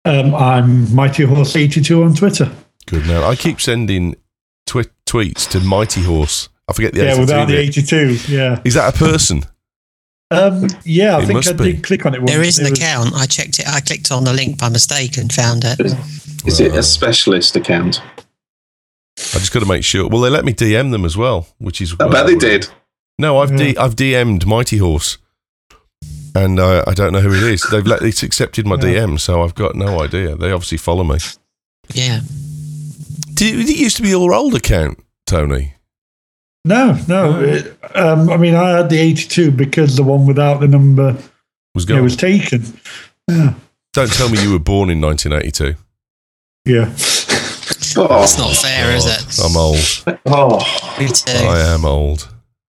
S2: Um, I'm Mighty Horse eighty-two on Twitter.
S1: Good man. I keep sending twi- tweets to Mighty Horse. I forget the
S2: Yeah,
S1: eighty-two
S2: without the
S1: bit.
S2: eighty-two. Yeah.
S1: Is that a person?
S2: Um, yeah, I
S1: It
S2: think
S1: must
S2: I
S1: be.
S2: did click on it once.
S3: There is an
S2: It was-
S3: account. I checked it. I clicked on the link by mistake and found it.
S4: Is it a specialist account?
S1: I just got to make sure. Well, they let me D M them as well, which is.
S4: I bet they did.
S1: No, I've D-
S2: Yeah.
S1: I've D M'd Mighty Horse, and uh, I don't know who it is. They've let it's accepted my
S2: Yeah.
S1: D M, so I've got no idea. They obviously follow me.
S3: Yeah.
S1: Did it used to be your old account, Tony?
S2: No, no. It, um, I mean, I had the eighty-two because the one without the number
S1: Was
S2: you know,
S1: gone.
S2: was taken. Yeah.
S1: Don't tell me you were born in nineteen eighty-two.
S2: Yeah.
S4: Oh,
S3: That's not fair, is it?
S1: I'm old.
S4: oh.
S3: Me too.
S1: I am old.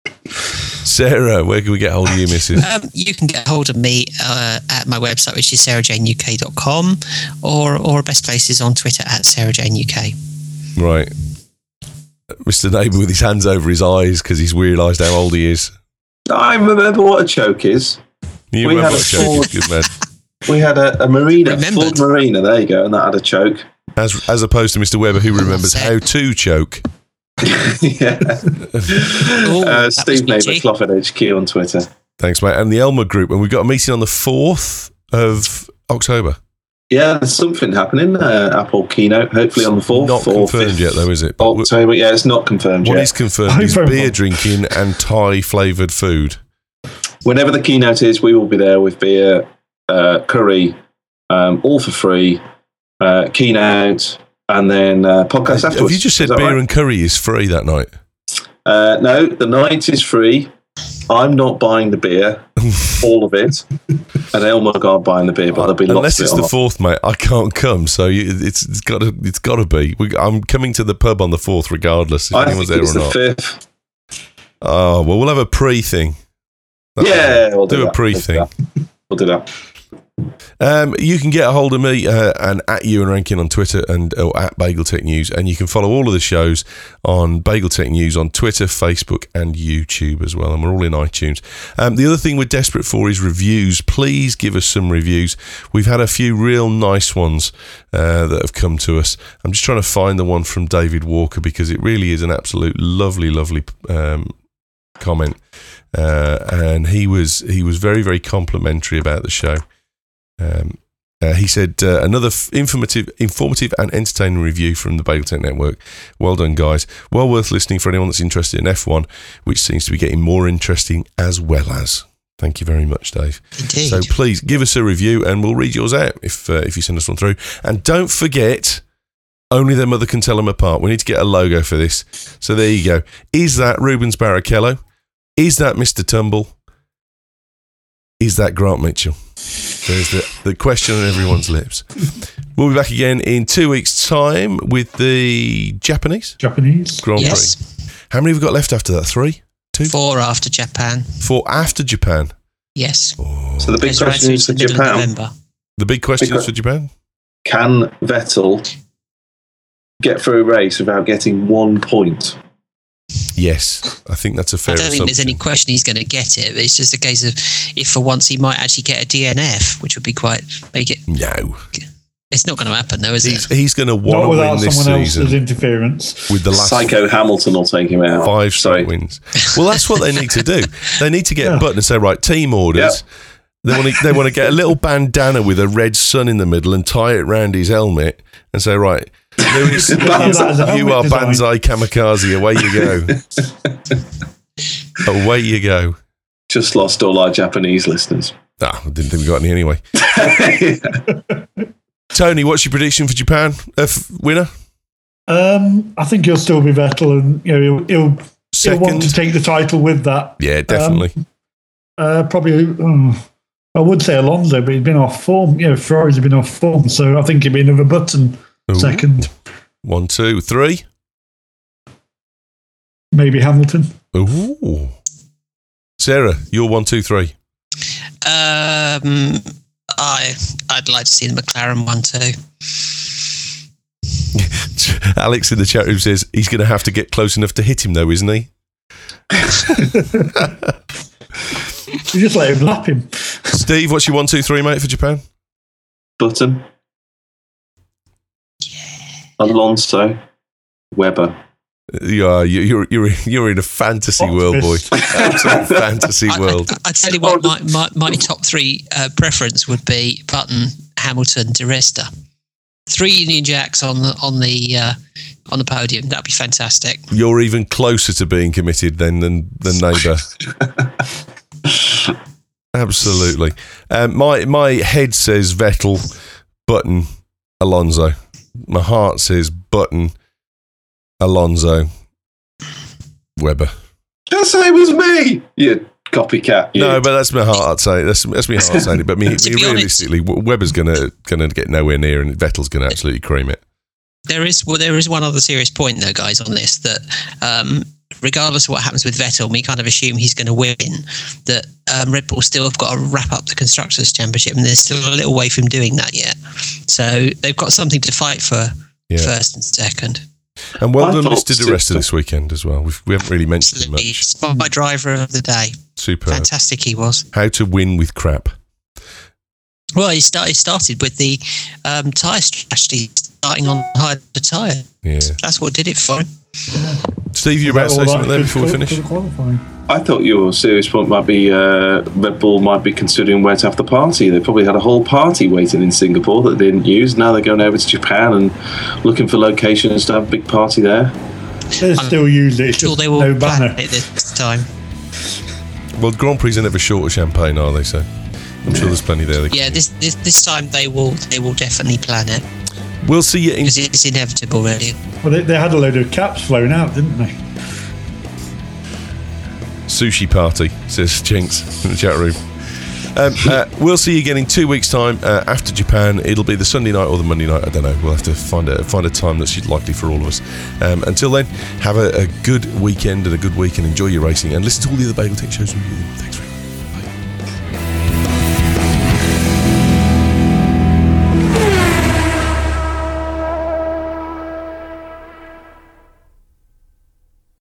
S1: Sarah, where can we get hold of you, missus?
S3: Um, you can get hold of me uh, at my website, which is sarah jane u k dot com, or or best places on Twitter at sarah jane u k.
S1: Right. Mister Neighbour with his hands over his eyes because he's realised how old he is.
S4: I remember what a choke is.
S1: You
S4: We
S1: remember
S4: had a
S1: what joke
S4: full-
S1: is, good man.
S4: We had a, a marina,
S3: Remembered.
S4: Ford Marina, there you go, and that had a choke.
S1: As as opposed to Mister Webber, who remembers
S3: Set.
S1: how to choke.
S4: yeah.
S3: Ooh,
S4: uh,
S3: that was
S4: Steve Neighbour,
S3: nifty.
S4: Clofford H Q on Twitter.
S1: Thanks, mate. And the Elmer Group, and we've got a meeting on the fourth of October.
S4: Yeah, there's something happening. Uh, Apple keynote, hopefully on the fourth.
S1: Not
S4: or
S1: confirmed
S4: fifth
S1: yet, though, is it? But w-
S4: October. Yeah, it's not confirmed
S1: what
S4: yet.
S1: is confirmed
S2: I
S1: is
S2: very
S1: beer
S2: much.
S1: drinking and Thai flavoured food.
S4: Whenever the keynote is, we will be there with beer, uh, curry, um, all for free. Uh, keynote, and then uh, podcast afterwards.
S1: Have you just said
S4: Is that
S1: beer
S4: right?
S1: and curry is free that night?
S4: Uh, no, the night is free. I'm not buying the beer, all of it, and Elmer aren't buying the beer, but there'll be
S1: Unless
S4: lots of
S1: it's
S4: it
S1: the
S4: on.
S1: fourth, mate, I can't come. So you, it's it's got to it's got to be. We, I'm coming to the pub on the fourth, regardless if
S4: I
S1: anyone's
S4: think
S1: there
S4: it's
S1: or
S4: the
S1: not.
S4: fifth.
S1: Oh well, we'll have a pre thing.
S4: Yeah, we'll do,
S1: do a
S4: that.
S1: pre
S4: We'll do
S1: thing.
S4: that. We'll do that.
S1: Um, you can get a hold of me uh, and at Ewan Rankin on Twitter and or at Bagel Tech News, and you can follow all of the shows on Bagel Tech News on Twitter, Facebook, and YouTube as well. And we're all in iTunes. Um, the other thing we're desperate for is reviews. Please give us some reviews. We've had a few real nice ones uh, that have come to us. I'm just trying to find the one from David Walker because it really is an absolute lovely, lovely um, comment. Uh, and he was he was very, very complimentary about the show. Um, uh, he said, uh, another f- informative, informative and entertaining review from the Bagel Tech Network. Well done, guys. Well worth listening for anyone that's interested in F one, which seems to be getting more interesting as well as. Thank you very much, Dave.
S3: Indeed.
S1: So please give us a review and we'll read yours out if uh, if you send us one through. And don't forget, only their mother can tell them apart. We need to get a logo for this. So there you go. Is that Rubens Barrichello? Is that Mister Tumble? Is that Grant Mitchell? There's the, the question on everyone's lips. We'll be back again in two weeks' time with the Japanese
S2: Japanese.
S1: Grand
S3: yes.
S1: Prix. How many have we got left after that? Three? Two?
S3: Four after Japan.
S1: Four after Japan.
S3: Yes.
S4: So the big
S3: Goes right
S4: question
S3: through
S4: is
S3: to
S4: for
S3: the middle of
S4: Japan.
S3: November.
S1: The big question
S4: Because-
S1: is for Japan?
S4: Can Vettel get through a race without getting one point?
S1: Yes. I think that's a fair
S3: I don't think there's
S1: assumption.
S3: any question he's going to get it. It's just a case of if for once he might actually get a D N F, which would be quite make it.
S1: No.
S3: It's not going to happen though, is
S1: He's,
S3: it?
S1: he's going to want
S2: Not
S1: to
S2: without
S1: win this
S2: someone else's
S1: season
S2: interference.
S1: with the last
S4: Psycho Hamilton will take him out.
S1: five
S4: Sorry.
S1: straight wins. Well, that's what they need to do. They need to get a
S2: Yeah.
S1: button and say, right, team orders. They want to they want to get a little bandana with a red sun in the middle and tie it round his helmet and say, right, Lewis, you,
S2: That as a
S1: you
S2: helmet
S1: are
S2: design.
S1: Banzai Kamikaze. Away you go. Away you go.
S4: Just lost all our Japanese listeners.
S1: Ah, I didn't think we got any anyway. Tony, what's your prediction for Japan? Uh, f- winner?
S2: Um, I think he'll still be Vettel, and you know he'll, he'll, he'll want to
S1: Second?
S2: take the title with that.
S1: Yeah, definitely.
S2: Uh, probably, oh, I would say Alonso, but he's been off form. You know, Ferrari's been off form, so I think it'd be another Button
S1: Ooh.
S2: second,
S1: One, two, three.
S2: maybe Hamilton.
S1: Ooh. Sarah, you're one, two, three.
S3: Um, I I'd like to see the McLaren one too.
S1: Alex in the chat room says he's going to have to get close enough to hit him, though, isn't he?
S2: You just let him lap him.
S1: Steve, what's your one, two, three, mate, for Japan?
S4: Button. Alonso, Webber.
S1: Yeah, you're you're you're in a fantasy world, boy. Absolute fantasy world.
S3: I, I, I tell you what, my, my, my top three uh, preference would be Button, Hamilton, Di Resta. Three Union Jacks on the on the uh, on the podium. That'd be fantastic.
S1: You're even closer to being committed then than than neighbour. Absolutely. Um, my my head says Vettel, Button, Alonso. My heart says Button, Alonso, Webber.
S4: That's the same as me. You copycat. You.
S1: No, but that's my heart saying. That's that's my heart saying it. But me, me realistically, honest, Webber's gonna gonna get nowhere near, and Vettel's gonna absolutely cream it.
S3: There is well, there is one other serious point though, guys, on this that. Um, regardless of what happens with Vettel, we kind of assume he's going to win, that um, Red Bull still have got to wrap up the Constructors' Championship, and there's still a little way from doing that yet. So they've got something to fight for, yeah. first and second.
S1: And well done, Mister Di Resta this weekend as well. We've, we haven't really mentioned him much.
S3: Spot my driver of the day.
S1: Superb.
S3: Fantastic he was.
S1: How to win with crap.
S3: Well, he, start, he started with the um, tyre strategy, starting on high the tyre.
S1: Yeah.
S3: That's what did it for him.
S1: Steve, you're about to say something there before we finish?
S4: I thought your serious point might be uh, Red Bull might be considering where to have the party. They probably had a whole party waiting in Singapore that they didn't use. Now they're going over to Japan and looking for locations to have a big party there.
S2: They still use it. It's
S3: sure
S2: just
S3: they will
S2: no banner
S3: it this time.
S1: Well, Grand Prix are never short of champagne, are they? So I'm sure there's plenty there.
S3: Yeah, this, this this time they will they will definitely plan it.
S1: We'll see you in.
S3: Because it's inevitable, really.
S2: Well, they, they had a load of caps flown out, didn't they?
S1: Sushi party, says Jinx in the chat room. Um, uh, we'll see you again in two weeks' time uh, after Japan. It'll be the Sunday night or the Monday night. I don't know. We'll have to find a find a time that's likely for all of us. Um, until then, have a, a good weekend and a good week, and enjoy your racing. And listen to all the other Bagel Tech shows. Thanks.